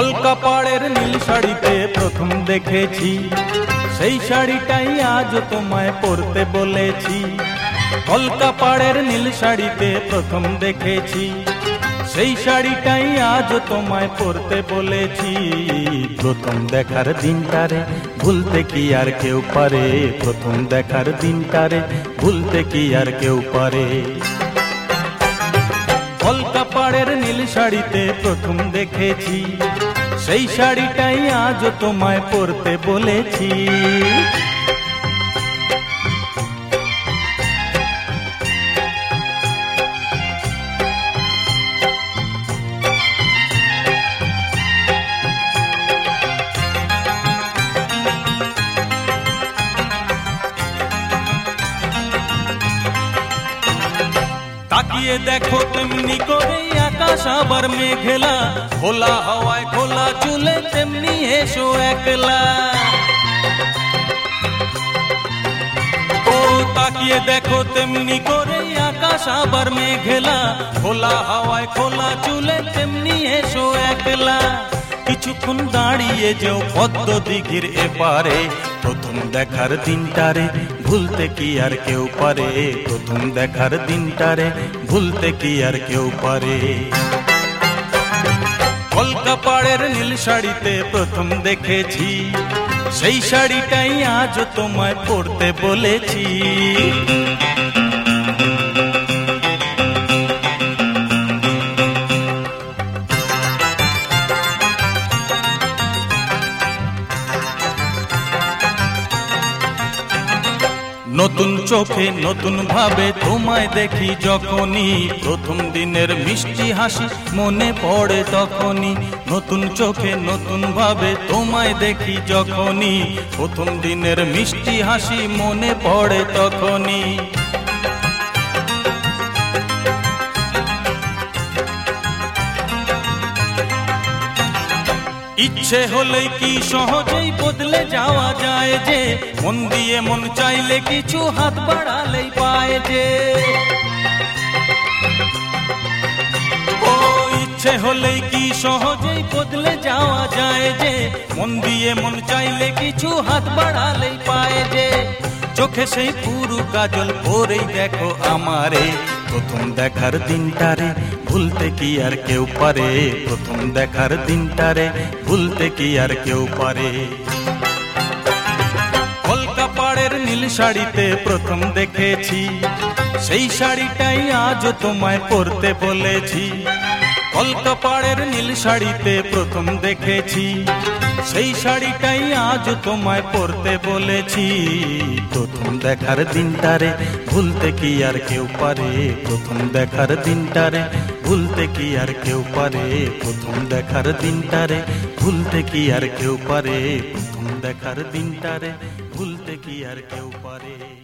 কলকাপাড়ের নীল শাড়িতে প্রথম দেখেছি, সেই শাড়িটাই আজ তোমায় পরতে বলেছি। কলকাপাড়ের নীল শাড়িতে প্রথম দেখেছি, সেই শাড়িটাই আজ তোমায় পরতে বলেছি। প্রথম দেখার দিনটারে ভুলতে কি আর কেউ পারে, প্রথম দেখার দিনটারে ভুলতে কি আর কেউ পারে। কলকাপাড়ের নীল শাড়িতে প্রথম দেখেছি, সেই শাড়িটাই আজ তোমায় পরতে বলেছি। তাকিয়ে দেখো তেমনি করে আকাশ আবার মেঘলা, খোলা হাওয়ায় খোলা চুলে তেমনি এসো একলা। ও তাকিয়ে দেখো তেমনি করে আকাশ আবার মেঘলা, খোলা হাওয়ায় খোলা চুলে তেমনি এসো একলা। কিছুক্ষণ দাঁড়িয়ে যেও পদ্ম দিঘির এপারে, প্রথম দেখার দিনটারে ভুলতে কি আর কেউ পারে, প্রথম দেখার দিনটারে ভুলতে কি আর কেউ পারে। কলকাপাড়ের নীল শাড়িতে প্রথম দেখেছি, সেই শাড়িটাই আজ তোমায় পরতে বলেছি। নতুন চোখে নতুন ভাবে তোমায় দেখি যখনই, প্রথম দিনের মিষ্টি হাসি মনে পড়ে তখনই। নতুন চোখে নতুন ভাবে তোমায় দেখি যখনই, প্রথম দিনের মিষ্টি হাসি মনে পড়ে তখনই। ইচ্ছে হলেই কি সহজেই বদলে যাওয়া যায় যে, মন দিয়ে মন চাইলে কিছু হাত বাড়ালেই পায় যে। ও ইচ্ছে হলেই কি সহজেই বদলে যাওয়া যায় যে, মন দিয়ে মন চাইলে কিছু হাত বাড়ালেই পায় যে। চোখে সেই পুরু কাজল পরেই দেখো আমারে, প্রথম দেখার দিনটারে ভুলতে কি আর কেউ পারে, প্রথম দেখার দিনটারে ভুলতে কি আর কেউ পারে। কলকাপাড়ের নীল শাড়িতে প্রথম দেখেছি, সেই শাড়িটাই আজ তোমায় পরতে বলেছি। কলকাপাড়ের নীল শাড়িতে প্রথম দেখেছি, সেই শাড়িটাই আজ তোমায় পরতে বলেছি। প্রথম দেখার দিনটারে ভুলতে কি আর কেউ পারে, প্রথম দেখার দিনটারে ভুলতে কি আর কেউ পারে, প্রথম দেখার দিনটারে ভুলতে কি আর কেউ পারে, প্রথম দেখার দিনটারে ভুলতে কি আর কেউ পারে।